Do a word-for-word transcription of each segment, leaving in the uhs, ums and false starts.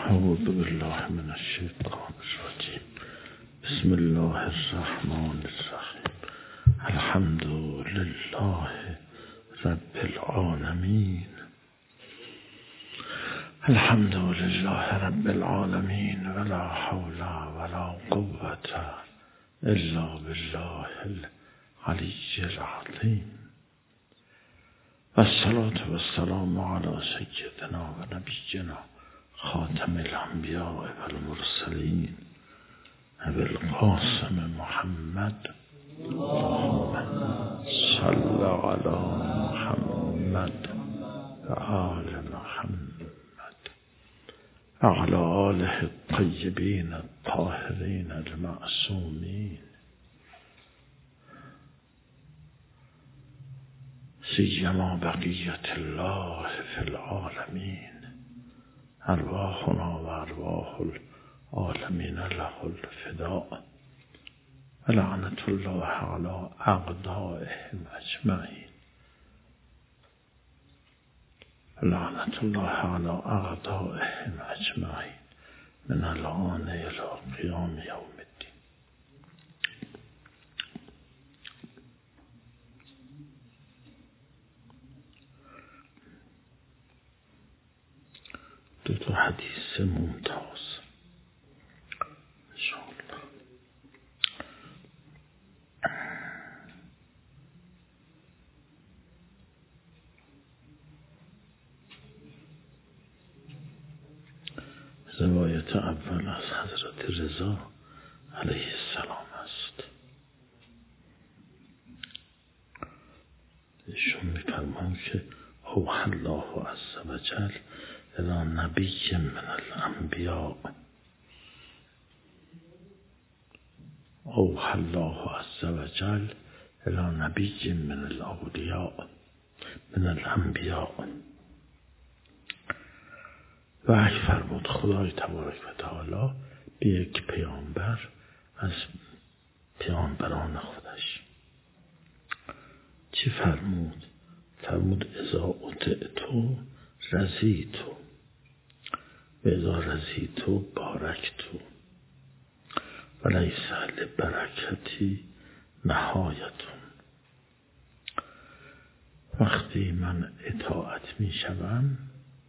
اعوذ بالله من الشیطان الرجیم. بسم الله الرحمن الرحیم. الحمد لله رب العالمین. الحمد لله رب العالمین ولا حول ولا قوة الا بالله العلی العظیم. والصلاة والسلام على سيدنا و نبینا خاتم الانبیاء و المرسلین ابی القاسم محمد. اللهم صل على محمد و آل محمد و علی آله الطیبین الطاهرین المعصومین، سیما بقیت الله فی العالمین. ارواحنا و ارواح العالمین له الفداء و لعنت الله علی اعدائهم اجمعین. لعنت الله علی اعدائهم اجمعین من الان الی قیام یوم الدین. دو تا حدیث ممتاز انشاءالله. روایت اول از حضرت رضا علیه السلام است. ایشون می‌فرمایند که اوحی الله عز وجل الى نبی من الانبیاء اوحی الله عز وجل الى نبی من الاولیاء من الانبیاء. وحی فرمود خدای تبارک و تعالی به یک پیامبر از پیامبران خودش. چی فرمود؟ فرمود اذا اطعتو رضیتو و اذا رضیتو بارکتو و لیس لبرکتی نهایتون. وقتی من اطاعت می شوم،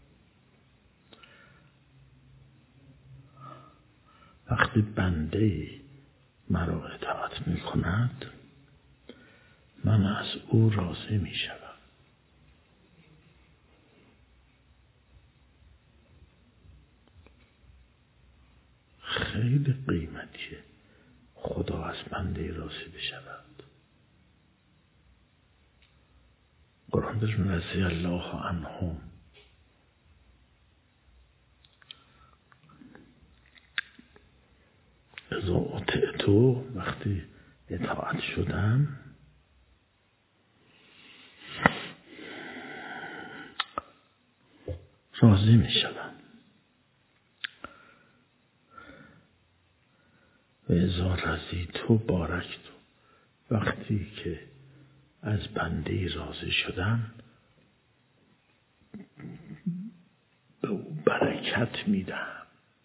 وقتی بنده مرا اطاعت می کند، من از او راضی می شوم. خیلی قیمتیه خدا از بنده راضی بشود. قرآن درش رضی الله عنهم. اذا اطعتو، وقتی اطاعت شدم، راضی می شدم. و اذا رضیتو بارکتو، وقتی که از بنده راضی شدم به او برکت میدم.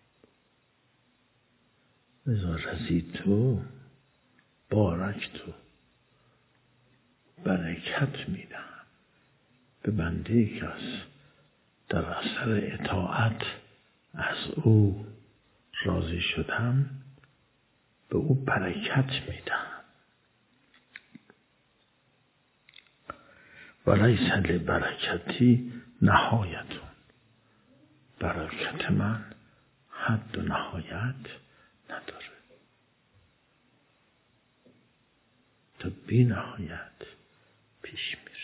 اذا رضیتو بارکتو، برکت میدم به بنده که در اثر اطاعت از او راضی شدم، به او برکت میدم. و لیس لبرکتی نهایتون، برکت من حد و نهایت نداره، تا بی نهایت پیش میره.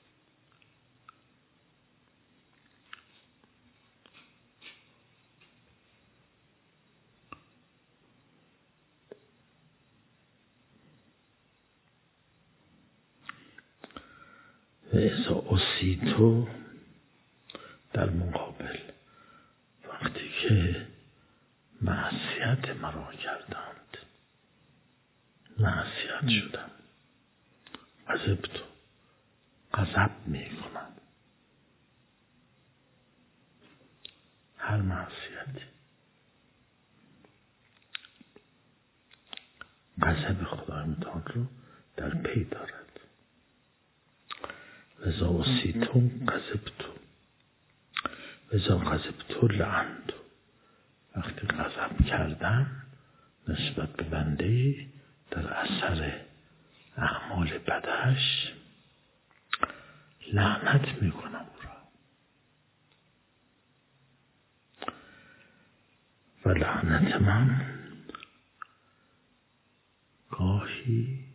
و اذا اسیتو، در مقابل وقتی که معصیت مرا کردند، معصیت شدم، غضبتو، غضب میکنم. هر معصیتی غضب خدای متعال رو در پی دارد. وزا وصیتو غضبتو وزا غضبتو لعنتو. وقتی غضب کردم نسبت به بنده‌ای در اثر اعمال بدش لعنت میکنم او را و لعنت من گاهی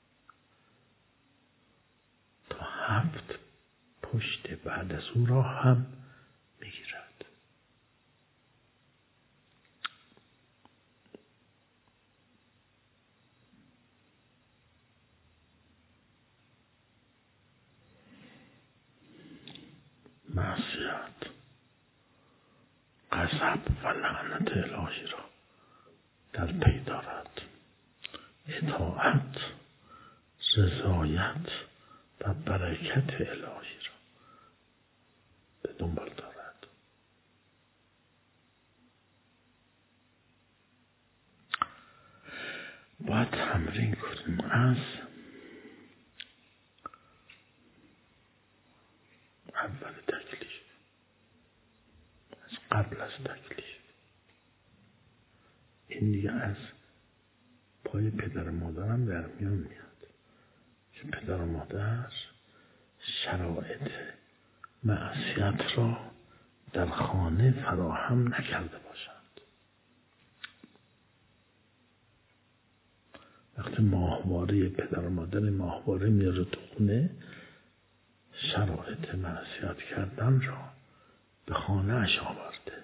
تا هفت پشت بعد از او را هم میگیرد. معصیت، غضب و لعنت الهی را در پی دارد. اطاعت، رضایت و برکت الهی را به دنبال دارد. باید تمرین کنیم از اول تکلیف، از قبل از تکلیف. این دیگه از پای پدر و مادرم در میان میاد که پدر و مادر شرایط معصیت را در خانه فراهم نکرده باشند. وقتی ماهواره پدر و مادر ماهواره میاره تو خونه، شرایط معصیت کردن را به خانه اش آورده.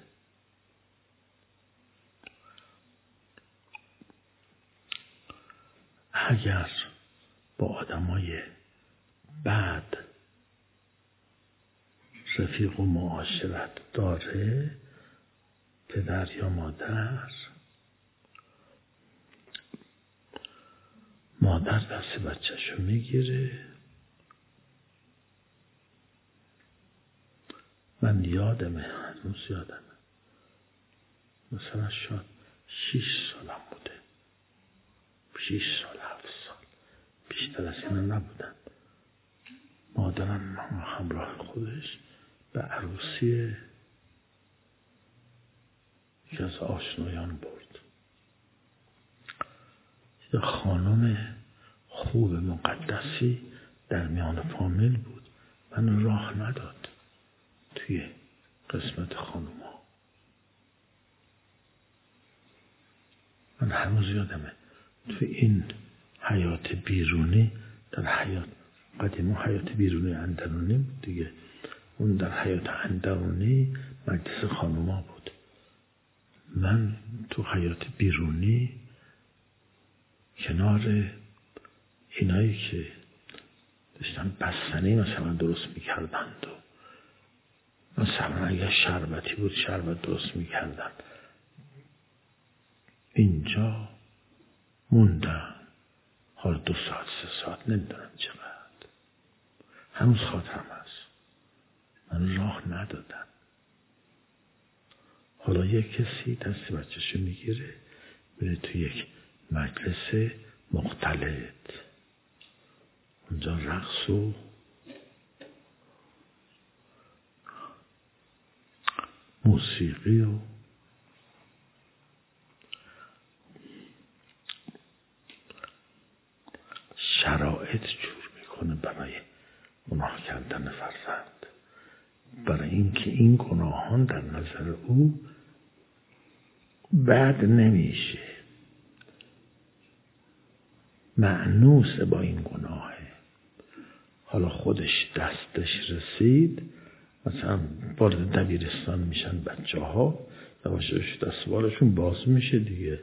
اگر با آدمای بد رفیق و معاشرت داره، پدر یا مادر، مادر دست بچه‌شو میگیره. من یادمه، هنوز یادمه، مثلا شاید شیش سالم بوده، شیش سال هفت سال، بیشتر از اینا نبودن. مادرم همراه خودش به عروسی یکی از آشنایان برد. یه خانم خوب مقدسی در میان فامیل بود. من راه نداد توی قسمت خانوما. من هنوز یادمه توی این حیات بیرونی، در حیات قدیما حیات بیرونی اندرونی بود دیگه، اون در حیات اندرونی مجلس خانوما بود. من تو حیات بیرونی کنار اینایی که داشتن بستنی مثلا درست میکردند و مثلا اگر شربتی بود شربت درست میکردن، اینجا موندم. حالا دو ساعت سه ساعت نمیدونم چقدر، هنوز خاطرم هست. من راه ندادم. حالا یک کسی دست بچه‌شو میگیره میره تو یک مجلس مختلط، اونجا رقص و موسیقی و شرایط جور میکنه برای گناه کردن فرزند، برای اینکه این گناهان در نظر او بد نمیشه، مأنوس با این گناهه. حالا خودش دستش رسید، مثلا وارد دبیرستان میشن بچه ها، یواشاش دستوارشون باز میشه دیگه.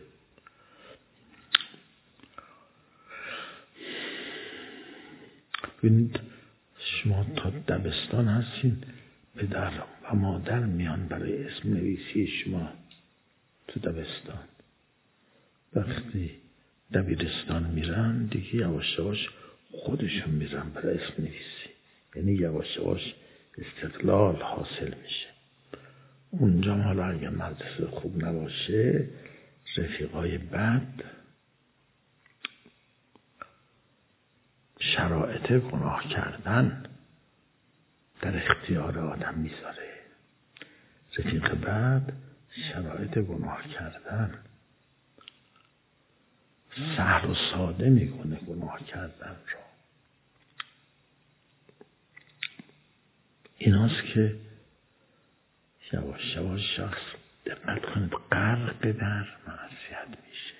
ببینید شما تا دبستان هستین، پدر و مادر میان برای اسم نویسی شما تو دبستان. وقتی دبیرستان میرن دیگه یواش یواش خودشون میرن برای اسم نویسی، یعنی یواش یواش استقلال حاصل میشه. اونجا حالا اگر مدرسه خوب نباشه، رفیقای بد شرایط گناه کردن در اختیار آدم میذاره. رفیق بعد شرایط گناه کردن سهل و ساده میکنه گناه کردن رو. ایناست که یواش یواش شخص دقت کنید غرق در معصیت میشه.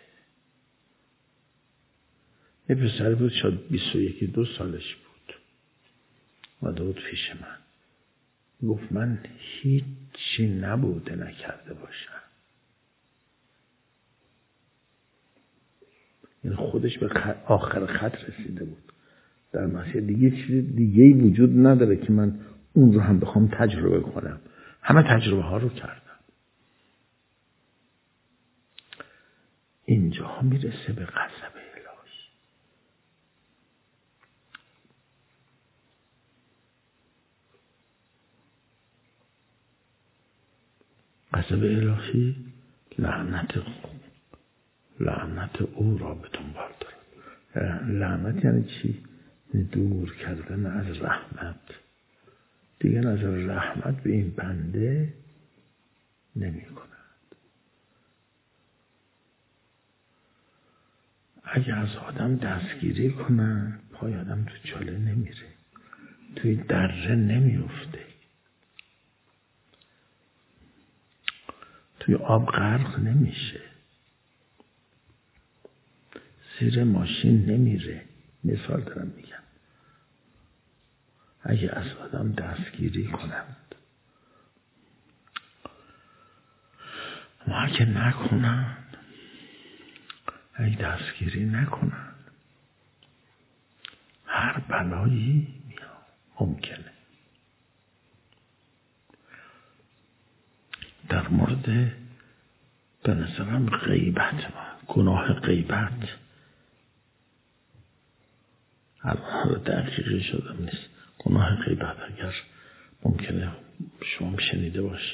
یه پسر بود شاید بیست و یکی دو سالش بود و دود پیش من گفت من هیچی نبوده نکرده باشم. یعنی خودش به آخر خط رسیده بود در مسیر. دیگه چیز دیگه ای وجود نداره که من اون رو هم بخوام تجربه کنم. همه تجربه ها رو کردم. اینجا میرسه به غضب الهی. غضب الهی لعنت لعنت او را به دنبال دارد. لعنت یعنی چی؟ دور کردن از رحمت. دیگه نظر رحمت به این بنده نمی کند. اگه از آدم دستگیری کنن پای آدم تو چاله نمیره، توی دره نمیفته، توی آب غرق نمیشه، زیر ماشین نمیره. مثال دارم میگم. اگه از آدم دستگیری کنند، اما اگه نکنند، اگه دستگیری نکنند، هر بلایی میاد. ممکنه در مورد به نظرم غیبت، گناه غیبت، الان دقیقی شدم نیست، گناه غیبت اگر ممکنه شما شنیده باشه،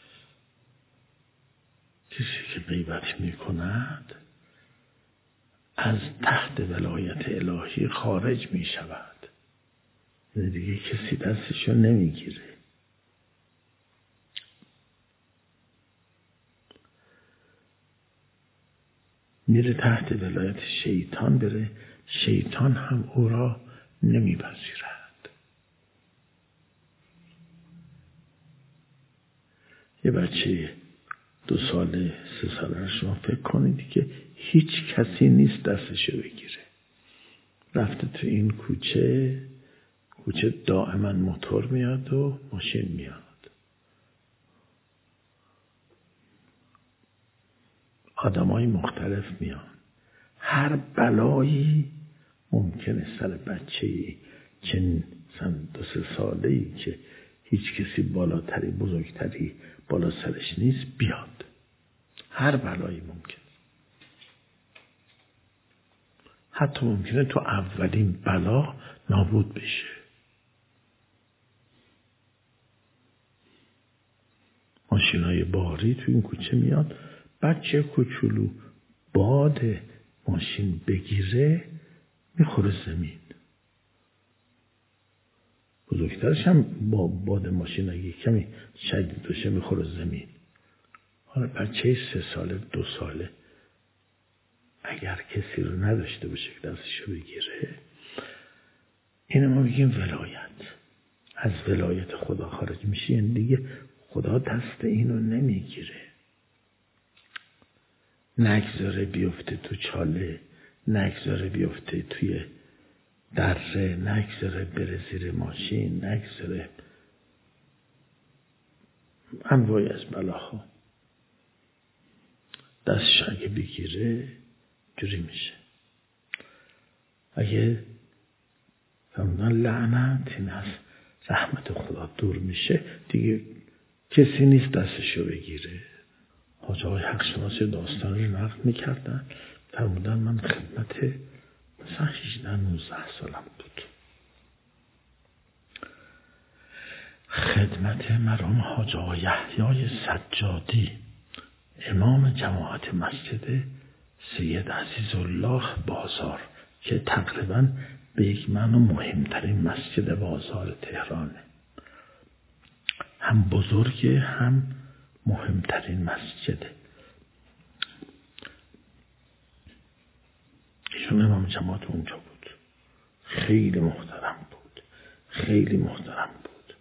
کسی که غیبت می کند از تحت ولایت الهی خارج می شود. دیگه کسی دستشو نمی گیره. میره تحت ولایت شیطان بره، شیطان هم او را نمی پذیرد. یه بچه دو ساله سه ساله شما فکر کنید که هیچ کسی نیست دستشو بگیره. رفته تو این کوچه، کوچه دائما موتور میاد و ماشین میاد. آدمای مختلف میان. هر بلایی ممکنه سر بچه‌ای که مثلا دو سه ساله‌ای که هیچ کسی بالاتری بزرگتری بالا سرش نیست بیاد. هر بلایی ممکن. حتی ممکنه تو اولین بلا نابود بشه. ماشینای باری تو این کوچه میاد، بچه کوچولو باد ماشین بگیره میخوره زمین. بزرگترش هم با باد ماشین اگه کمی شدید بشه میخوره زمین. حالا بچه سه ساله دو ساله اگر کسی رو نداشته باشه که دستشو بگیره، اینو ما میگیم ولایت. از ولایت خدا خارج میشه، یعنی دیگه خدا دست اینو نمیگیره. نگذاره بیفته تو چاله، نگذاره بیفته توی دره، نگذاره بره زیر ماشین، نگذاره انواعی از بلاها. دستش اگه بگیره جوری میشه. اگه فرمودن لعنت این از رحمت خدا دور میشه، دیگه کسی نیست دستشو بگیره. حاجه های حق شناسی داستان رو نقل میکردن، فرمودن من خدمت مثلا هجده نوزده سالم بود، خدمت مرحوم حاجه های یحیی سجادی امام جماعت مسجد سید عزیزالله بازار که تقریبا به یک معنی مهمترین مسجد بازار تهرانه. هم بزرگه هم مهمترین مسجده. ایشون امام جماعت اونجا بود. خیلی محترم بود. خیلی محترم بود.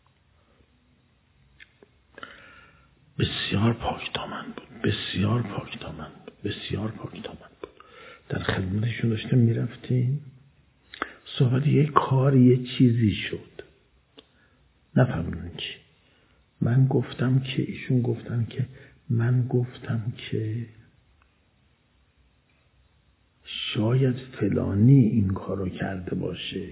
بسیار پاکدامن بود. بسیار پاکدامن بود. بسیار پاکدامن بود. در خدمتشون داشتیم میرفتیم. صحبت یه کاری یه چیزی شد. نفهمیدم چی. من گفتم که ایشون گفتن که من گفتم که شاید فلانی این کارو کرده باشه.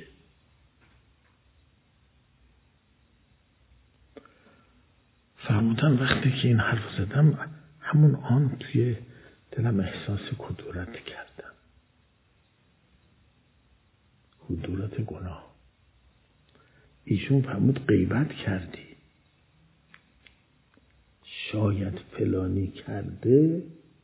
فرمودن وقتی که این حرف زدم همون آن توی دلم احساس کدورت کردم. کدورت گناه. ایشون فرمود غیبت کردی. شاید فلانی کرده.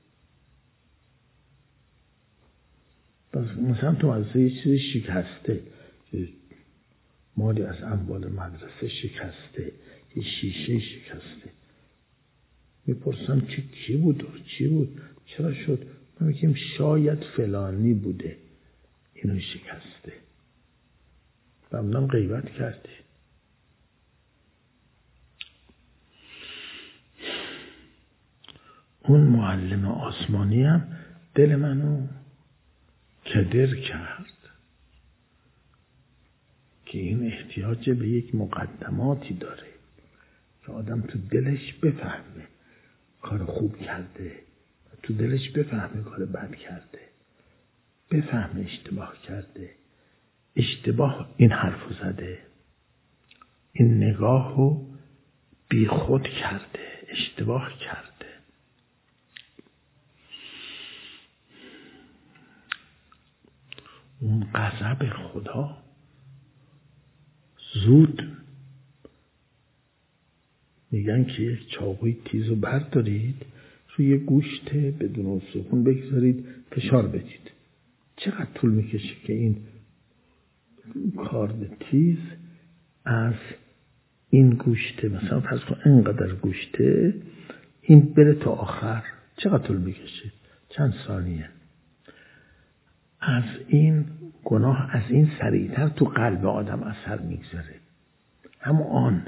مثلا تو از یه چیزی شکسته، مالی از اموال مدرسه شکسته، یه شیشه شکسته، میپرسم که کی بود و چی بود، چرا شد؟ من میگم شاید فلانی بوده اینو شکسته. و من غیبت کردی. اون معلم آسمانی هم دل منو کدر کرد که این احتیاج به یک مقدماتی داره که آدم تو دلش بفهمه کار خوب کرده، تو دلش بفهمه کار بد کرده، بفهمه اشتباه کرده. اشتباه این حرفو زده، این نگاهو بی خود کرده، اشتباه کرده. اون غضب خدا زود میگن که یک چاقوی تیزو بردارید روی گوشت بدون سکون بگذارید فشار بدید. چقدر طول میکشه که این کارد تیز از این گوشته، مثلا فرض کن اینقدر گوشته، این بره تا آخر چقدر طول میکشه؟ چند ثانیه. از این گناه از این سریعتر تو قلب آدم اثر میگذاره. همون آن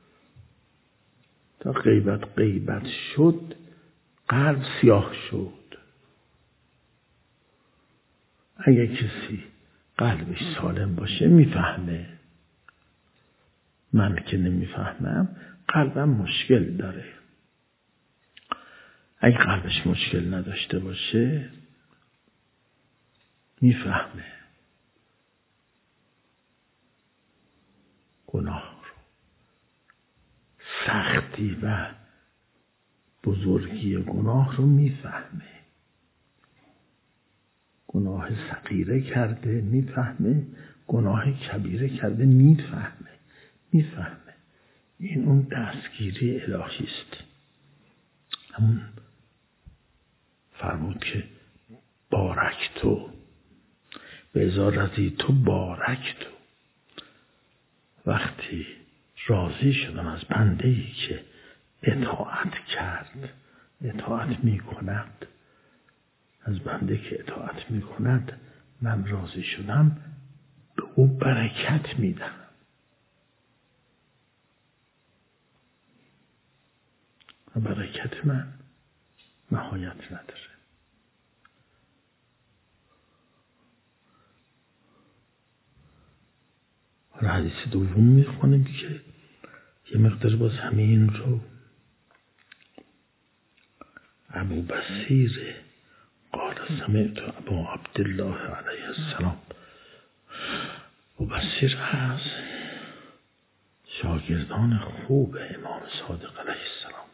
تا غیبت غیبت شد قلب سیاه شد. اگه کسی قلبش سالم باشه میفهمه. من که نمیفهمم قلبم مشکل داره. اگه قلبش مشکل نداشته باشه میفهمه گناه رو، سختی و بزرگی گناه رو میفهمه. گناه صغیره کرده میفهمه، گناه کبیره کرده میفهمه. میفهمه این اون دستگیری الهی است. همون فرمود که بارک تو به ازارتی تو بارک تو. وقتی راضی شدم از بنده‌ای که اطاعت کرد، اطاعت می کند، از بنده که اطاعت می کند من راضی شدم، به او برکت می دهم. و برکت من نهایت نداره. حالا حدیث دوم میخونیم که یه مقدار باز همین رو ابو بصیر قال سمعت ابو عبدالله علیه السلام. ابو بصیر از شاگردان خوب امام صادق علیه السلام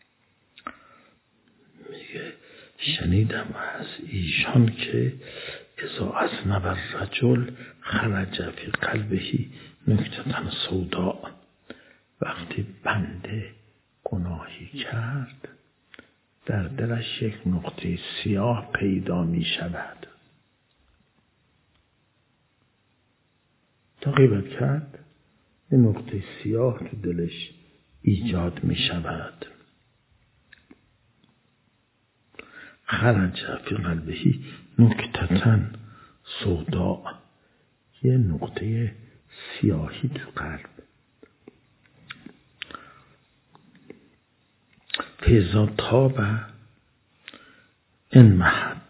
میگه شنیدم از ایشان که اذا اذنب الرجل خرج فی قلبه نکتة سوداء. وقتی بنده گناهی کرد در دلش یک نقطه سیاه پیدا می شود. غیبت کرد این نقطه سیاه تو دلش ایجاد می شود. خرج فی قلبهی نکتتن سودا، یه نقطه سیاهی تو قلب. فیضا تاب انمحت،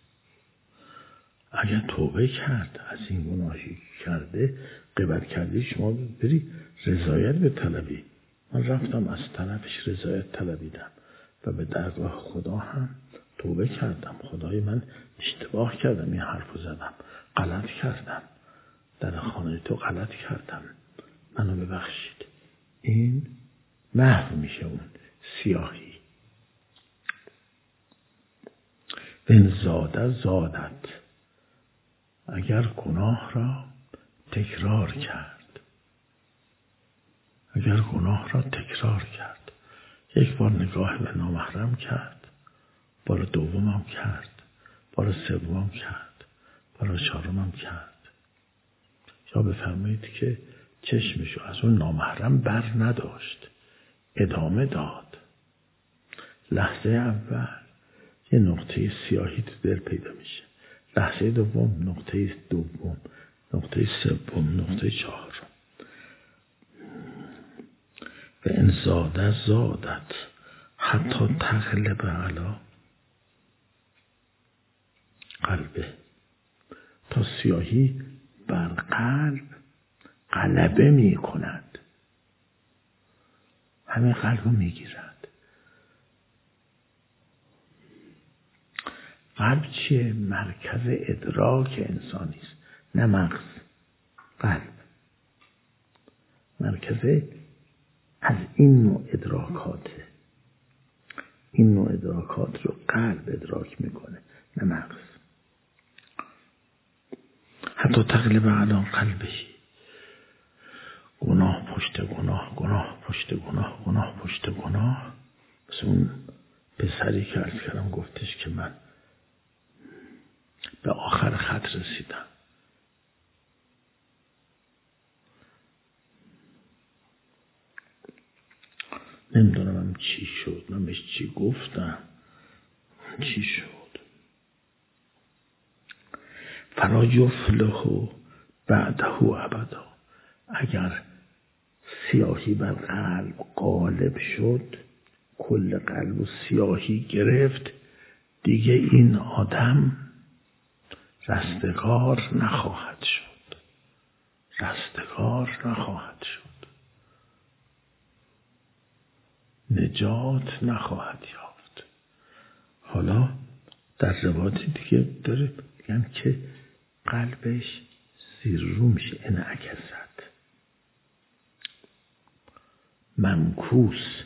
اگر توبه کرد از این گناهی کرده، غیبت کردی، شما بری رضایت به طلبی. من رفتم از طرفش رضایت طلبیدم و به درگاه خدا هم توبه کردم. خدای من اشتباه کردم، این حرفو زدم، غلط کردم، در خانه تو غلط کردم، منو ببخشید. این محو میشه اون سیاهی. این زاده زادت، اگر گناه را تکرار کرد، اگر گناه را تکرار کرد، یک بار نگاه به نامحرم کرد، بار دومم کرد، بار سومم کرد، بار چهارمم کرد، یا بفرمایید که چشمشو از اون نامحرم بر نداشت، ادامه داد. لحظه اول یه نقطه سیاهی تو دل پیدا میشه، لحظه دوم نقطه دوم، نقطه سوم، نقطه چهارم. و این زاده زادت حتی تغلب علی قلبه، تا سیاهی بر قلب غلبه می کند، همه قلب رو می گیرد. قلب چیه؟ مرکز ادراک انسانی است، نه مغز. قلب مرکز از این نوع ادراکاته. این نوع ادراکات رو قلب ادراک میکنه، نه مغز. حتی تغلب علی قلبهی، گناه پشت گناه، گناه پشت گناه، گناه پشت گناه. مثل اون پسری که عرض کردم گفتش که من به آخر خط رسیدم، نمیدونم هم چی شد، من بهش چی گفتم، چی شد. فلا یفلح بعده ابدا، اگر سیاهی بر قلب غالب شد، کل قلب و سیاهی گرفت، دیگه این آدم رستگار نخواهد شد، رستگار نخواهد شد، نجات نخواهد یافت. حالا در روایت دیگه داره میگن که قلبش زیر رو میشه، انعکست، منکوس،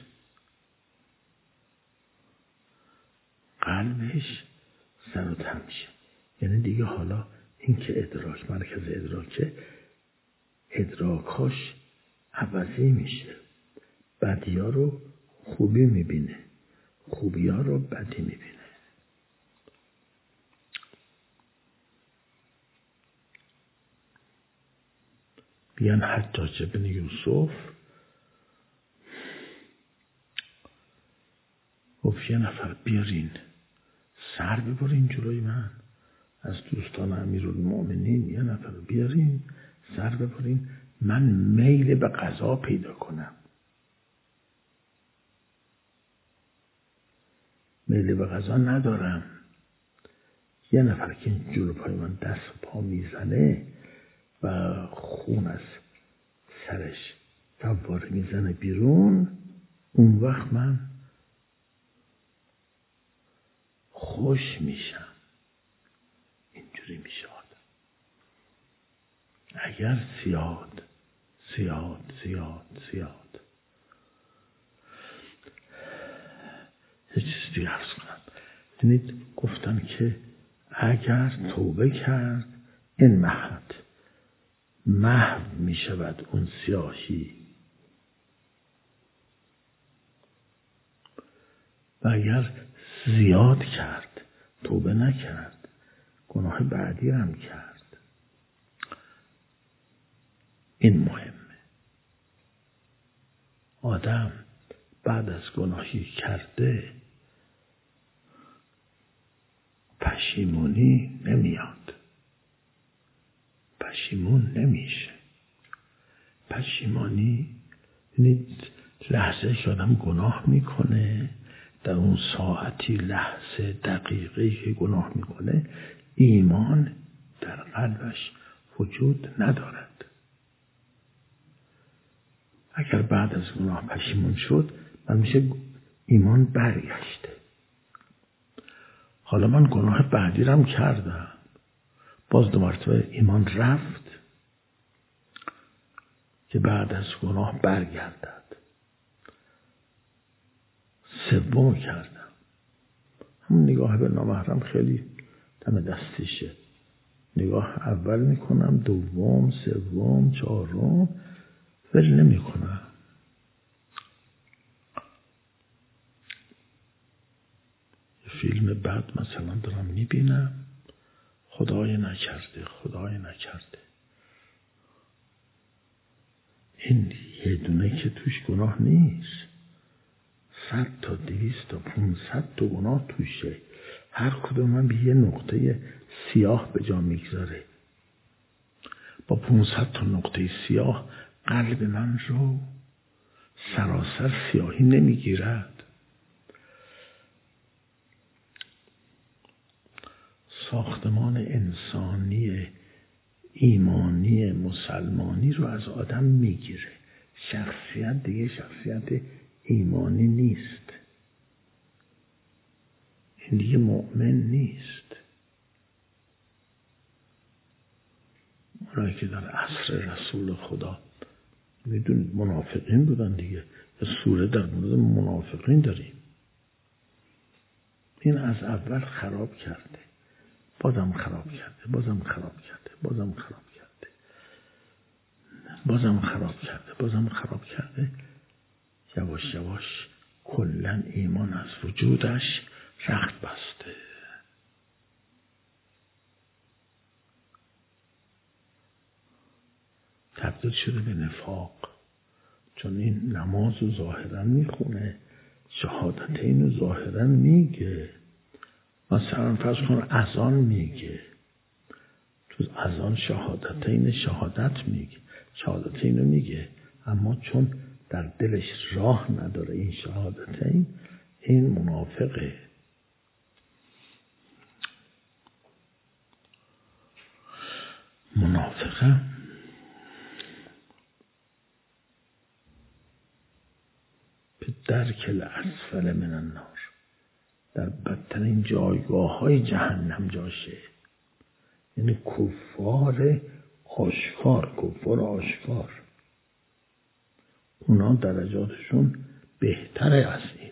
قلبش سر و ته میشه. یعنی دیگه حالا این که ادراک، مرکز ادراکه، ادراکاش عوضی میشه. بدیا رو خوبی میبینه، خوبی ها رو بدی میبینه. بیان حجاج بن یوسف گفت یه نفر بیارین سر ببرین جلوی من، از دوستان امیرالمؤمنین یه نفر بیارین سر ببرین، من میل به قضا پیدا کنم. میل به قضا ندارم، یه نفر که جلو پای من دست و پا میزنه و خون از سرش فواره میزنه بیرون، اون وقت من خوش میشم. اینجوری میشه آدم. اگر زیاد زیاد زیاد زیاد یه چیز دیگه عرض کنم. ببینید گفتن که اگر توبه کرد این محت محو می شود اون سیاهی، و اگر زیاد کرد، توبه نکرد، گناه بعدی هم کرد، این مهمه. آدم بعد از گناهی کرده پشیمونی نمیاد، پشیمون نمیشه. پشیمانی یعنی لحظه که آدم گناه میکنه، در اون ساعتی، لحظه، دقیقه‌ای که گناه میکنه، ایمان در قلبش وجود ندارد. اگر بعد از گناه پشیمون شد، من میشه ایمان برگشته. حالا من گناه بعدی رم کردم، باز دو مرتبه ایمان رفت که بعد از گناه برگردد. سوم کردم، همون نگاه به نامحرم خیلی دم دستیشه. نگاه اول میکنم، دوم، سوم، چهارم، ولی نمی کنم. فیلم بعد مثلا دارم میبینم، خدای نکرده، خدای نکرده. این یه دونه که توش گناه نیست، صد تا دویست تا پونصد تا گناه توشه. هر کدوم من به یه نقطه سیاه به جا میگذاره. با پونصد تا نقطه سیاه قلب من رو سراسر سیاهی نمیگیرد. ساختمان انسانی ایمانی مسلمانی رو از آدم میگیره. شخصیت دیگه شخصیت ایمانی نیست، این دیگه مؤمن نیست. اونایی که در عصر رسول خدا میدونید منافقین بودن دیگه، یه سوره در مورد منافقین داریم. این از اول خراب کرده، بازم خراب کرده، بازم خراب کرده، بازم خراب کرده، بازم خراب کرده، بازم خراب کرده. یواش یواش کلن ایمان از وجودش رخت بسته. تبدیل شده به نفاق. چون این نماز رو ظاهرا میخونه، شهادتین رو ظاهرا میگه، مثلا فرض کن اذان میگه، تو اذان شهادتین شهادت میگه، شهادتین رو میگه، اما چون در دلش راه نداره این شهادتین، این منافقه. منافقه به درک الاسفل من النار، در بدترین جایگاه های جهنم جاشه. یعنی کفار آشکار، کفار آشکار، اونا درجاتشون بهتره از اینه.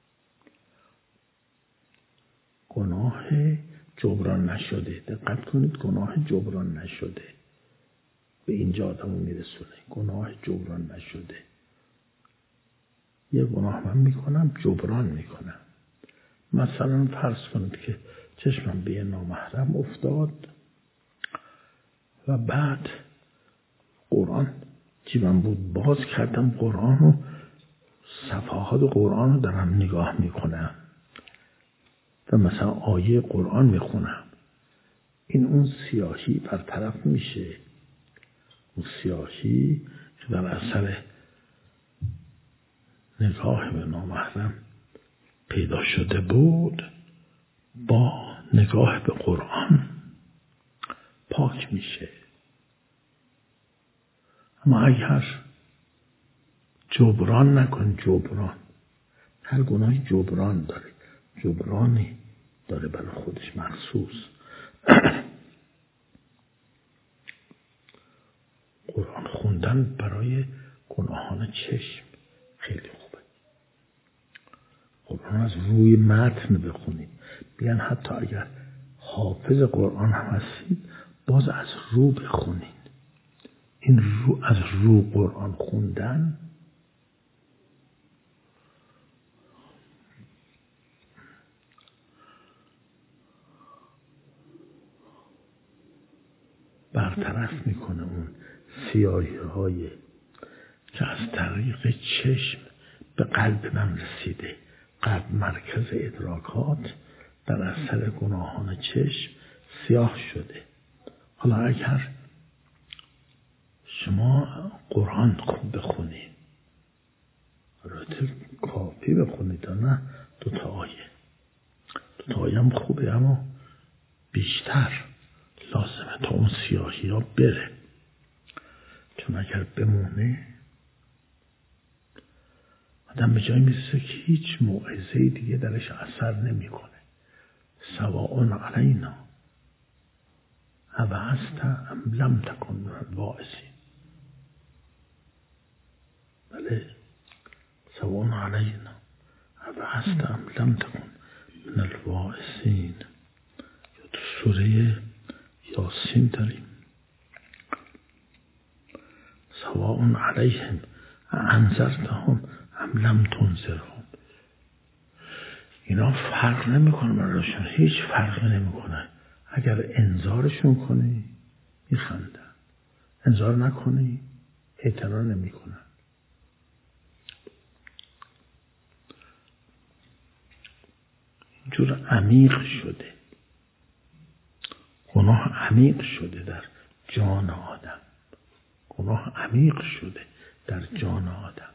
گناه جبران نشده، دقت کنید، گناه جبران نشده به اینجا آدمو میرسونه. گناه جبران نشده، یه گناه من میکنم جبران میکنم. مثلا فرض کنید که چشمم به یه نامحرم افتاد و بعد قرآن جیبم بود، باز کردم قرآن رو، صفحات قرآن رو دارم نگاه میکنم و مثلا آیه قرآن میخونم. این اون سیاهی برطرف میشه، اون سیاهی که در اثر نگاه به نامحرم پیدا شده بود، با نگاه به قرآن پاک میشه. اما اگر جبران نکن، جبران، هر گناهی جبران داره، جبرانی داره برای خودش مخصوص. قرآن خوندن برای گناهان چشم خیلی خوبه. قرآن از روی متن بخونید. بیان حتی اگر حافظ قرآن هم هستید، باز از رو بخونید. این رو، از رو قرآن خوندن برطرف میکنه اون سیاهی های که از طریق چشم به قلب من رسیده، قلب مرکز ادراکات در اثر گناهان چشم سیاه شده. حالا اگر شما قرآن خوب بخونید، البته کافی بخونید نه دوتا آیه، دوتا آیه هم خوبه اما بیشتر لازمه تا اون سیاهی ها بره، چون اگر بمونه آدم به جایی میرسه که هیچ موعظه دیگه درش اثر نمیکنه. سواء علینا اوعظت ام لم تکن من الواعظین. بله، سواء علینا اوعظت ام لم تکن من الواعظین. یا تو سوره یاسین داریم سواء علیهم انذرتهم ام لم تنذرهم. اینا فرق نمیکنه براشون، هیچ فرقی نمیکنه. اگر انذارشون کنی میخندن، انذار نکنی اعتنا نمیکنن. اینجور عمیق شده، گناه عمیق شده در جان آدم، گناه عمیق شده در جان آدم.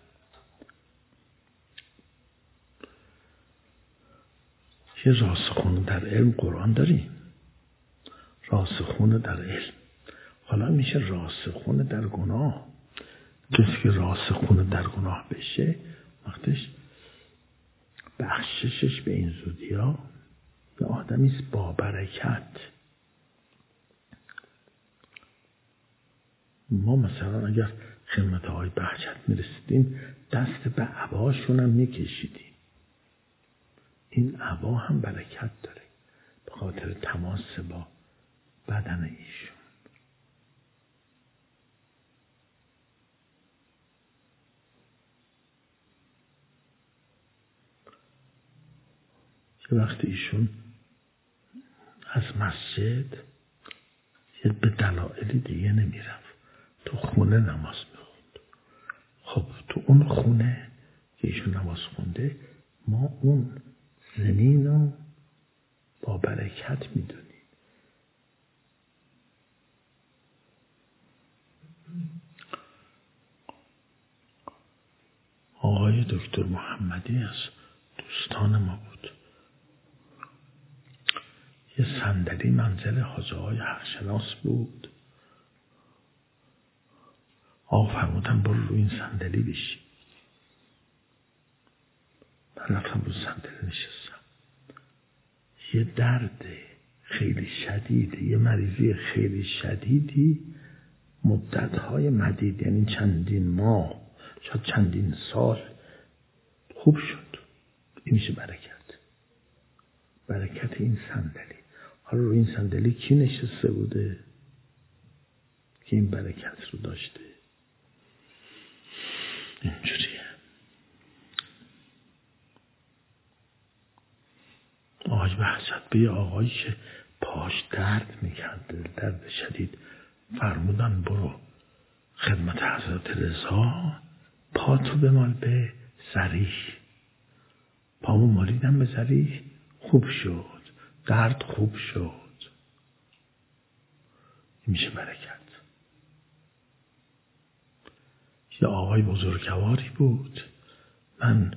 یه راسخونه در علم قرآن داریم، راسخونه در علم. حالا میشه راسخونه در گناه. کسی که راسخونه در گناه بشه وقتش بخششش به این زودی ها یه آدمیست با برکت. ما مثلا اگر خدمت های بهجت میرسیدیم دست به عباشون هم میکشیدیم. این عبا هم برکت داره به خاطر تماس با بدن ایشون. یه وقت ایشون از مسجد به دلایلی دیگه نمیرفت، تو خونه نماز میخوند. خب تو اون خونه که ایشون نماز خونده ما اون زمین رو با برکت میدونیم. آقای دکتر محمدی از دوستان ما بود. یه صندلی منزل حاجی آقای حقشناس بود. آقا فرمودن برو روی این صندلی بشی. من رفتم روی صندلی نشستم. یه درد خیلی شدید، یه مریضی خیلی شدیدی مدتهای مدید، یعنی چندین ماه شاید چندین سال خوب شد. این میشه برکت، برکت این صندلی. حالا روی این صندلی کی نشسته بوده که این برکت رو داشته؟ اینجوریه. آقای بهجت به یه آقایی که پاش درد میکرد، درد شدید، فرمودن برو خدمت حضرت رضا پاتو بمال به زریح. پامو مالیدم به زریح، خوب شد، درد خوب شد. این میشه برکت. یه آقای بزرگواری بود، من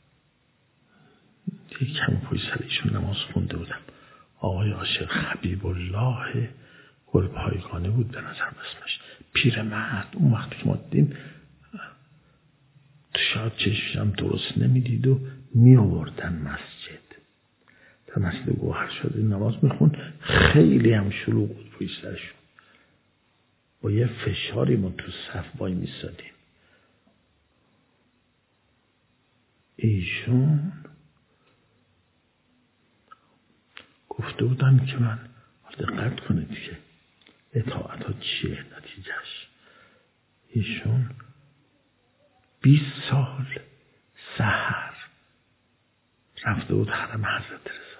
یک کمی پای سر ایشون نماز خونده بودم. آقای عاشق حبیب الله گلپایگانی بود به نظر اسمش، پیرمرد. اون وقتی که ما دیدیم تو شاید چشمشم درست نمیدید و می آوردن مسجد. در مسجد گوهر شده نماز میخون، خیلی هم شلوغ بود پای سرشون. با یه فشاری ما تو صف وای میسادیم. ایشون گفته بودن که من دقت کنید که اطاعت ها چیه نتیجهش. ایشون بیست سال سحر رفته بود حرم حضرت رضا.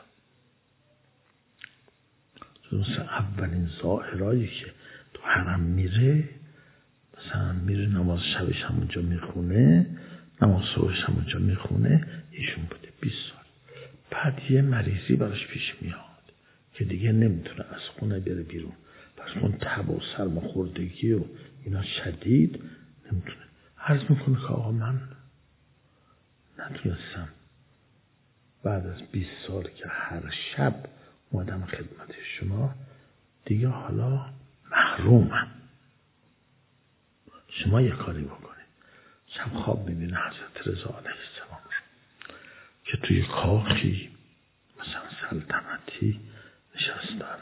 جز اولین زائرایی که تو حرم میره مثلا میره نماز شبش همونجا میخونه، نماز صبحش همونجا میخونه. ایشون بوده بیست سال. بعد یه مریضی براش پیش میاد که دیگه نمیتونه از خونه بره بیرون، پس اون تب و سرماخوردگی و اینا شدید نمیتونه. عرض میکنه که آقا من نتونستم بعد از بیست سال که هر شب اومدم خدمت شما دیگه حالا محرومم. شما یه کاری بکنید. شب خواب میبینه حضرت رضا علیه السلام رو که توی کاخی مثلا سلطنتی نشستن.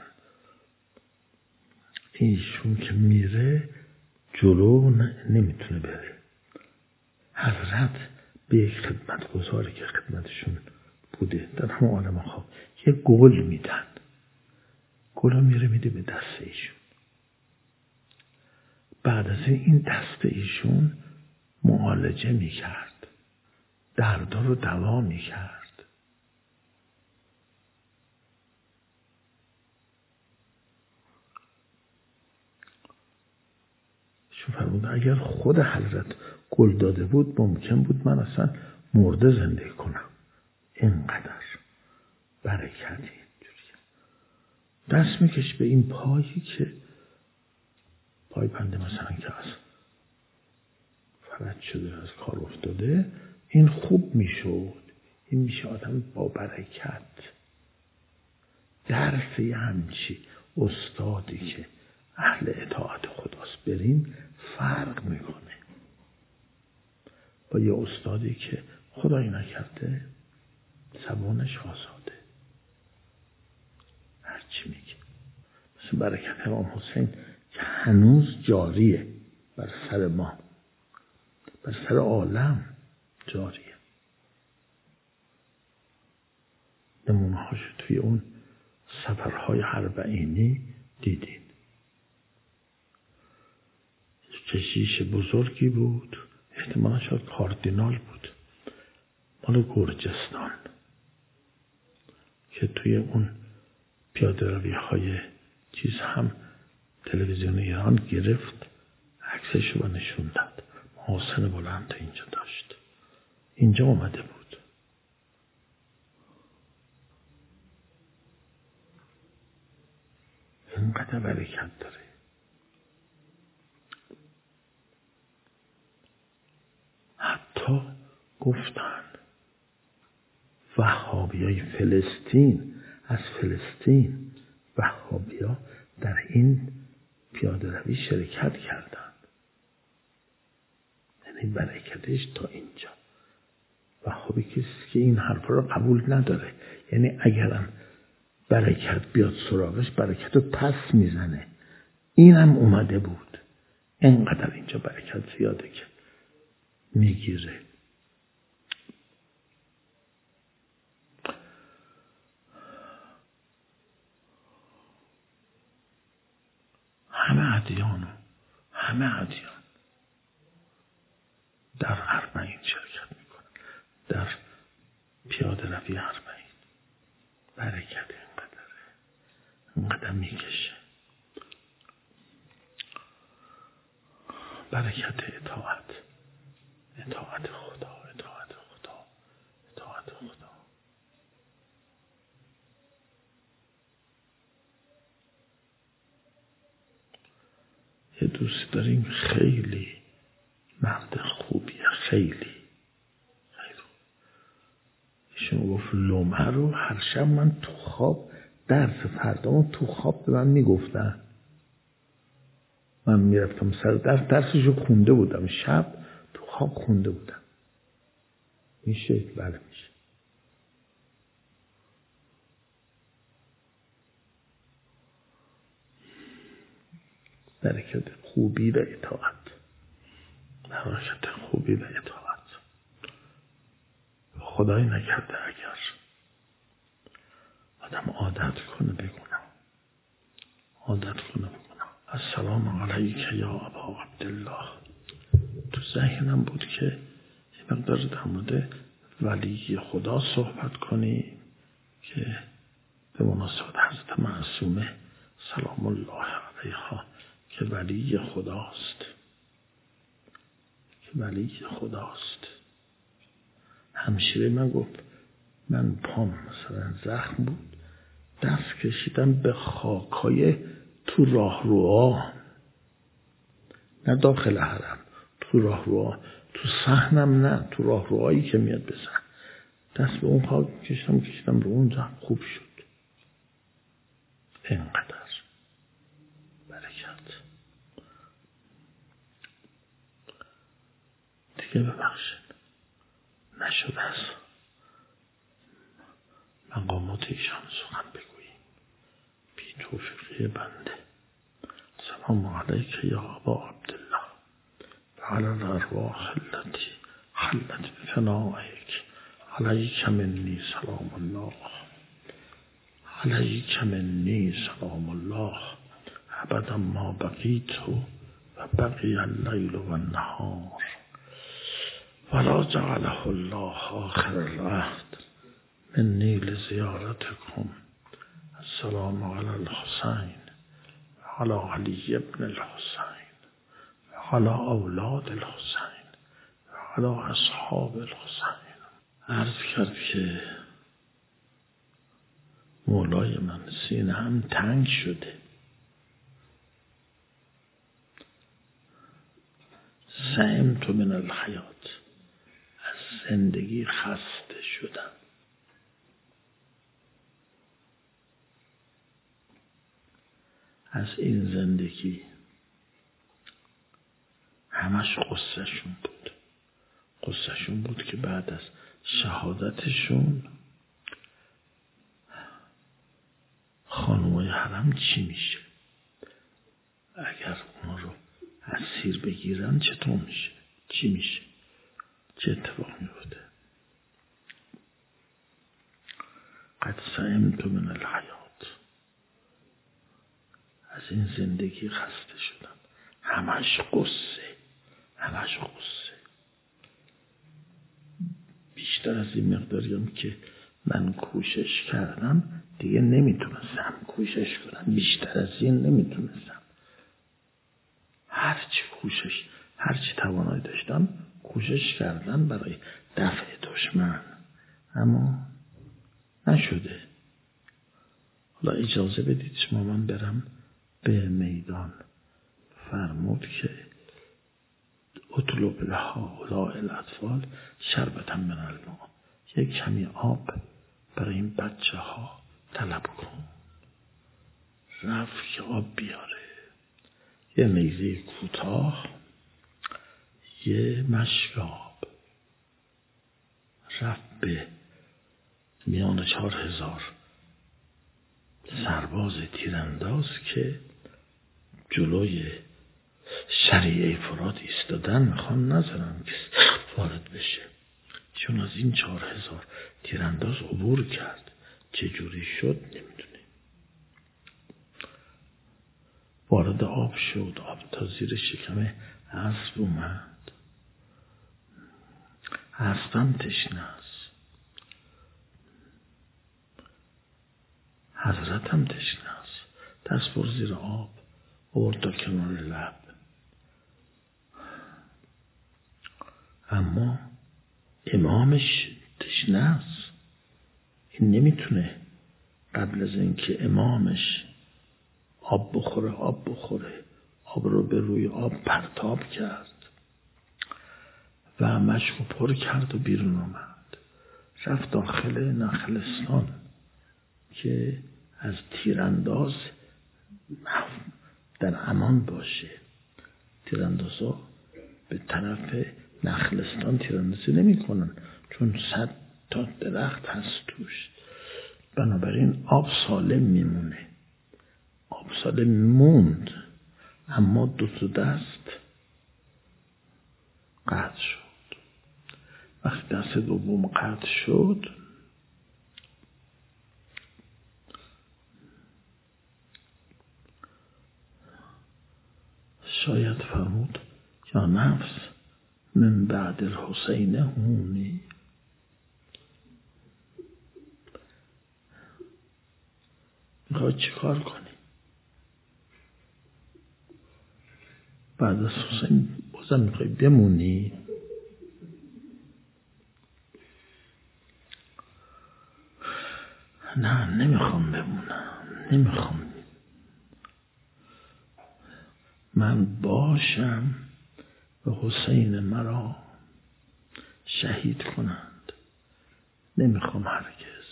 ایشون که میره جلو نمیتونه بره. حضرت به یک خدمتگزاری که خدمتشون بوده در همون عالم خواب یه گل میدن. گل میره میده به دست ایشون. بعد از این دست ایشون معالجه میکرد، دردا رو دوا میکرد. ایشون فرمود اگر خود حضرت گل داده بود ممکن بود من اصلا مرده زنده کنم. اینقدر برکتی اینجوری. دست میکش به این پایی که پای بنده مثلا که از فرج شده از کار افتاده، این خوب میشد. این میشه آدم با برکت. درس یه همچی استادی که اهل اطاعت خداست برین فرق میکنه با یه استادی که خدایی نکرده زبانش آزاده هرچی میگه. مثل برکت امام حسین که هنوز جاریه بر سر ما، بر سر عالم جاریه. نمونه هاش توی اون سفرهای اربعینی دیدین. کشیش بزرگی بود، احتمالا شاید کاردینال بود، مال گرجستان، که توی اون پیاده روی های چیز هم تلویزیون ایران گرفت عکسش رو نشون داد. محاسن بلند اینجا داشت، اینجا اومده بود. اینقدر برکت داره. حتی گفتن وهابیای فلسطین، از فلسطین وهابیا در این پیاده روی شرکت کردن. یعنی برکتش تا اینجا. وهابی کسی که این حرفا رو قبول نداره، یعنی اگرم برکت بیاد سراغش برکت رو پس میزنه. اینم اومده بود. اینقدر اینجا برکت زیاده که میگیره. همه ادیان همه ادیان در اربعین شرکت میکنن، در پیاده روی اربعین. برکت اینقدره، اینقدر میکشه. برکت اطاعت، اطاعت خدا، اطاعت خدا، اطاعت خدا. یه دوست داریم خیلی مرد خوبیه، خیلی خیلی خوب. ایشون گفت لومه رو هر شب من تو خواب درس فردامو تو خواب به من میگفتن. من میرفتم سر درس، درسشو خونده بودم، شب تو خواب خونده بودم. میشه؟ بله میشه. برکت خوبی و اطاعت، برکت خوبی و اطاعت. خدایی نکرده اگر آدم عادت کنه بگونه، عادت کنه بگونه السلام علیک یا ابا عبدالله. تو ذهنم بود که یه مقدار در مورد ولی خدا صحبت کنی که به مناسبت حضرت معصومه سلام الله علیها که ولی خداست. ولی خداست. همشیره من گفت من پام مثلا زخم بود، دست کشیدم به خاکای تو راه روها، نه داخل حرم، تو راه روها، تو صحنم نه، تو راه روهایی که میاد به صحن، دست به اون خاک کشیدم کشیدم رو اون زخم خوب شد. اینقدر برکت. دیگه ببخشید نشد از مقامات ایشان سخن بگوییم، بی توفیقی بنده. سلام علیک یا ابا عبدالله و علی الارواح التي حلت بفنائک، علیک منی سلام الله، علیک منی سلام الله ابدا ما بقیت و بقی اللیل و النهار ولا جعله الله آخر العهد منی لزیارتکم. السلام علی الحسین و علی علی ابن الحسین و علی اولاد الحسین و علی اصحاب الحسین. عرض کرد که مولای من سینه هم تنگ شده، سئمت من الحیات، از زندگی خسته شدم. از این زندگی همش قصهشون بود. قصهشون بود که بعد از شهادتشون خانومای حرم چی میشه، اگر اونا رو اسیر بگیرن چطور میشه، چی میشه، چه اتفاق میفته. قد سئمت من الحیات، از این زندگی خسته شدم. همش قصه، همش قصه. بیشتر از این مقداریم که من کوشش کردم دیگه نمیتونستم کوشش کنم، بیشتر از این نمیتونستم. هرچی کوشش، هرچی توانایی داشتم کوشش کردم برای دفع دشمن، اما نشده. حالا اجازه بدید شما من برم به میدان. فرمود که اطلب لها اولاء الاطفال شربتا من الماء، یک کمی آب برای این بچه ها طلب کن. رفت که آب بیاره، یه نیزه کوتاه، یه مشک آب. رفت به میان چهار هزار سرباز تیرانداز که جلوی شریعه فرات ایستادن، میخوان نذارن که وارد بشه. چون از این چهار هزار تیرانداز عبور کرد، چجوری شد نمیدونه. وارد آب شد، آب تا زیر شکم اسب اومد. اسبم تشنه است، حضرتم تشنه است. دست بر زیر آب آورد تا کنار لب، اما امامش تشنه است. این نمیتونه قبل از اینکه امامش آب بخوره آب بخوره آب رو به روی آب پرتاب کرد و مشکو پر کرد و بیرون آمد. رفت داخل نخلستان که از تیرانداز در امان باشه. تیراندازا به طرف نخلستان تیراندازی نمی کنن چون صد تا درخت هست توش، بنابراین آب سالم میمونه. آب سالم موند، اما دو تا دست قطع شد. وقتی دست دوم قطع شد، شاید فرمود یا نفس من بعد الحسین هونی، میخوای چی کار کنی؟ بعد از حسین بازم میخوای بمونی؟ نه نمیخوام بمونم، نمیخوام من باشم و حسین مرا شهید کنند. نمیخوام هرگز.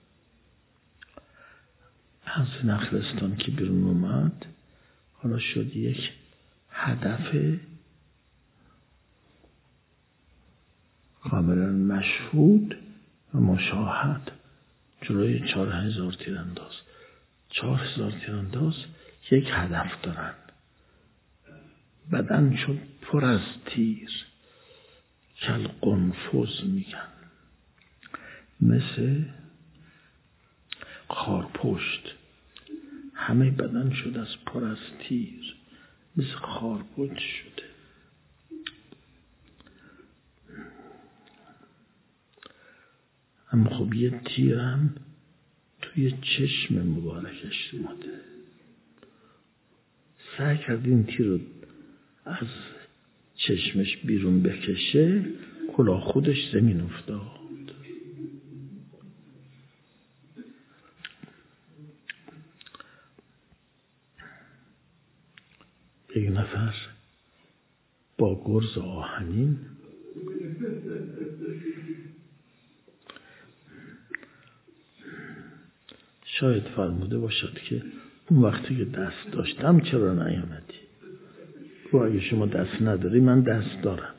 از نخلستان که بیرون اومد حالا شد یک هدف کاملا مشهود و مشاهد جلوی چهار هزار تیرانداز. چهار هزار تیرانداز یک هدف دارن. بدن شد پر از تیر، کل قنفذ میگن، مثل خارپشت. همه بدن شد از پر از تیر، مثل خارپشت شده. اما خب یه تیر هم توی چشم مبارکش اومده. سعی کرد این تیر رو از چشمش بیرون بکشه، کلاه خودش زمین افتاد. یک نفر با گرز آهنین شاید فرموده باشد که اون وقتی که دست داشتم چرا نیامدی؟ گفت اگه شما دست نداری من دست دارم.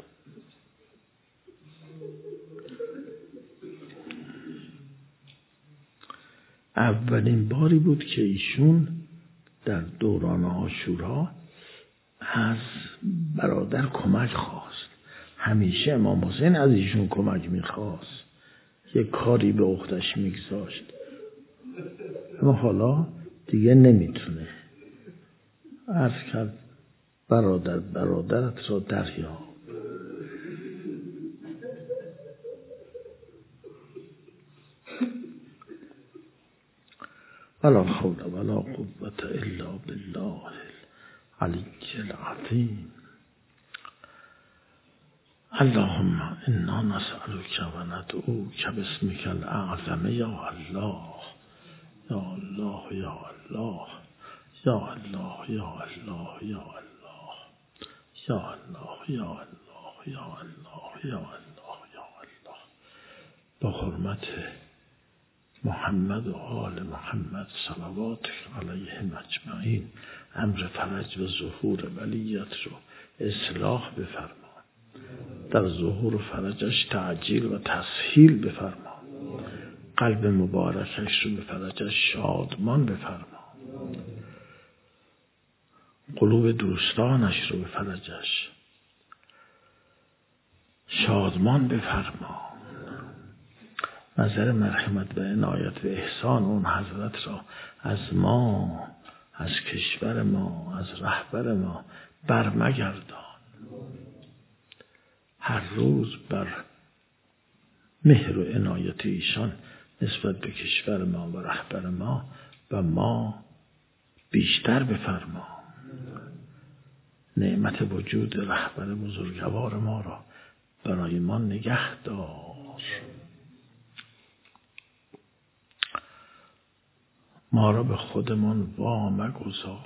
اولین باری بود که ایشون در دوران عاشورا از برادر کمک خواست. همیشه امام حسین از ایشون کمک میخواست، یک کاری به عهده‌اش میگذاشت، اما حالا دیگه نمیتونه. عرض کرد برادر برادرت را دریاب. ولا حول ولا قوة الا بالله العلی العظیم. اللهم انا نسألك و ندعوك باسمك الاعظم یا الله یا الله یا الله یا الله یا الله یا الله یا الله یا الله یا الله یا الله یا الله. با حرمت محمد و آل محمد صلوات علیهم اجمعین امر فرج و ظهور ولیت رو اصلاح بفرما. در ظهور و فرجش تعجیل و تسهیل بفرما. قلب مبارکش رو به فرجش شادمان بفرما. قلوب دوستانش رو به فرجش شادمان بفرما. نظر مرحمت و عنایت و احسان اون حضرت را از ما، از کشور ما، از رهبر ما برمگردان. هر روز بر مهر و عنایت ایشان نسبت به کشور ما و رهبر ما و ما بیشتر بفرما. نعمت وجود رهبر بزرگوار ما را برای ما نگه دار. ما را به خودمان وامگذار.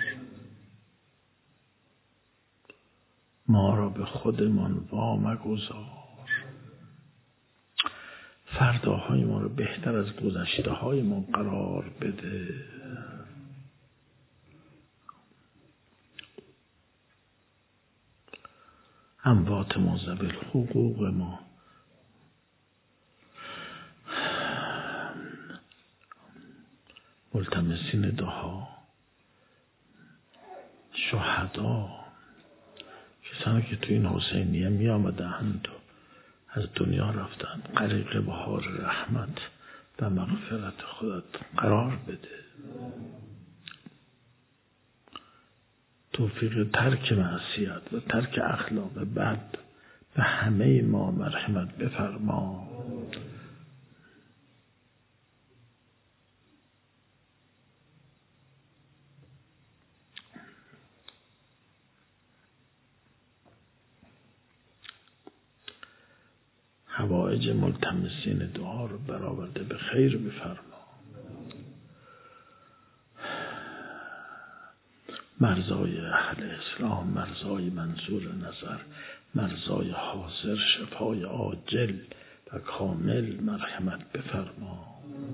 ما را به خودمان وامگذار. فرداهای ما را بهتر از گذشته های ما قرار بده. اموات ما ذوی حقوق ما ملتمسین دعا، شهدا، کسانی که تو این حسینیه می آمدند و از دنیا رفتند، غریق بهار رحمت و مغفرت خودت قرار بده. توفیق ترک معصیت و ترک اخلاق بد به همه ما مرحمت بفرما. حوائج ملتمسین دعا رو برآورده به خیر بفرما. مرزای اهل اسلام، مرزای منظور نظر، مرزای حاضر، شفای عاجل و کامل مرحمت بفرما.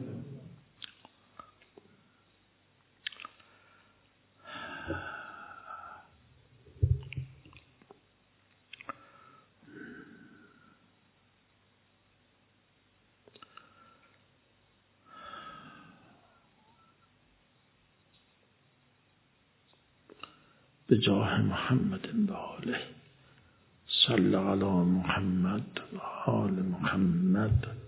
به جاه محمد و آله، صل علی محمد و آل محمد